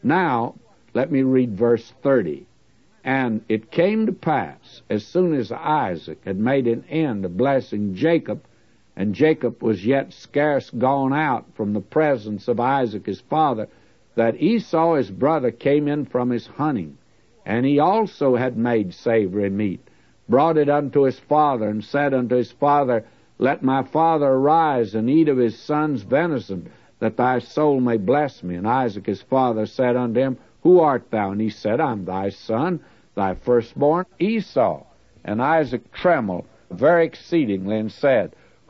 Now, let me read verse 30. And it came to pass, as soon as Isaac had made an end of blessing Jacob, and Jacob was yet scarce gone out from the presence of Isaac his father, that Esau his brother came in from his hunting. And he also had made savory meat, brought it unto his father, and said unto his father, Let my father arise and eat of his son's venison, that thy soul may bless me. And Isaac his father said unto him, Who art thou? And he said, I am thy son, thy firstborn Esau. And Isaac trembled very exceedingly, and said,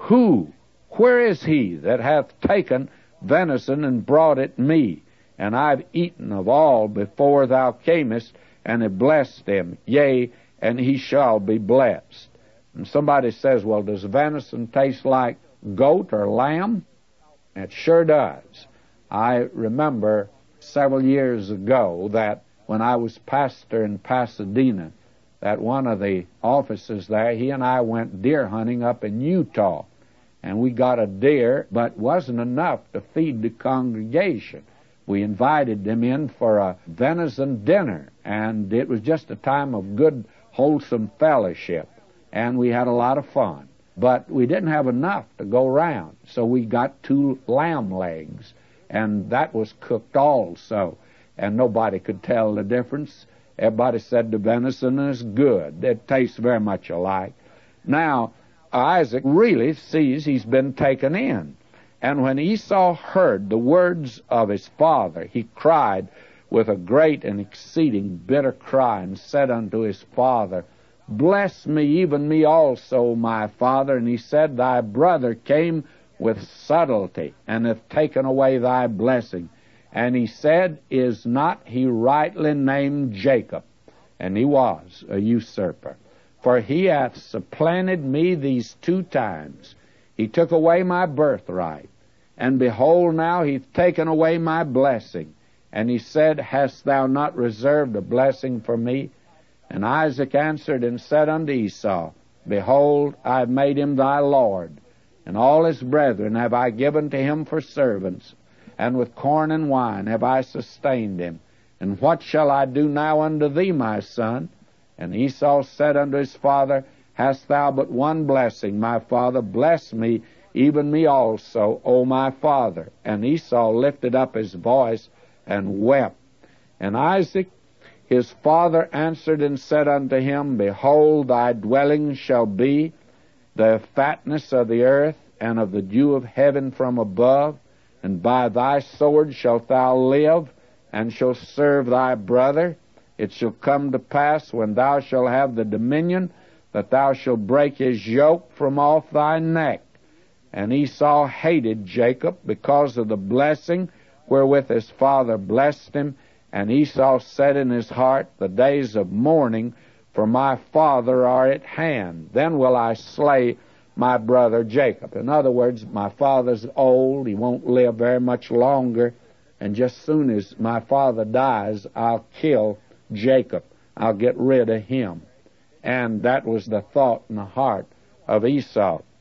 Where is he that hath taken venison and brought it me? And I have eaten of all before thou camest, and have blessed him, yea, and he shall be blessed. And somebody says, well, does venison taste like goat or lamb? It sure does. I remember several years ago that when I was pastor in Pasadena, that one of the officers there, he and I went deer hunting up in Utah. And we got a deer, but wasn't enough to feed the congregation. We invited them in for a venison dinner, and it was just a time of good, wholesome fellowship. And we had a lot of fun. But we didn't have enough to go round, so we got 2 lamb legs, and that was cooked also. And nobody could tell the difference. Everybody said the venison is good. It tastes very much alike. Now, Isaac really sees he's been taken in. And when Esau heard the words of his father, he cried with a great and exceeding bitter cry, and said unto his father, Bless me, even me also, my father. And he said, Thy brother came with subtlety, and hath taken away thy blessing. And he said, Is not he rightly named Jacob? And he was a usurper. For he hath supplanted me these 2 times. He took away my birthright. And behold, now he hath taken away my blessing. And he said, Hast thou not reserved a blessing for me? And Isaac answered and said unto Esau, Behold, I have made him thy lord, and all his brethren have I given to him for servants, and with corn and wine have I sustained him. And what shall I do now unto thee, my son? And Esau said unto his father, Hast thou but one blessing, my father? Bless me, even me also, O my father. And Esau lifted up his voice and wept. And Isaac his father answered and said unto him, Behold, thy dwelling shall be the fatness of the earth, and of the dew of heaven from above, and by thy sword shalt thou live, and shalt serve thy brother. It shall come to pass, when thou shalt have the dominion, that thou shalt break his yoke from off thy neck. And Esau hated Jacob because of the blessing wherewith his father blessed him. And Esau said in his heart, The days of mourning for my father are at hand. Then will I slay my brother Jacob. In other words, my father's old. He won't live very much longer. And just soon as my father dies, I'll kill Jacob. I'll get rid of him. And that was the thought in the heart of Esau.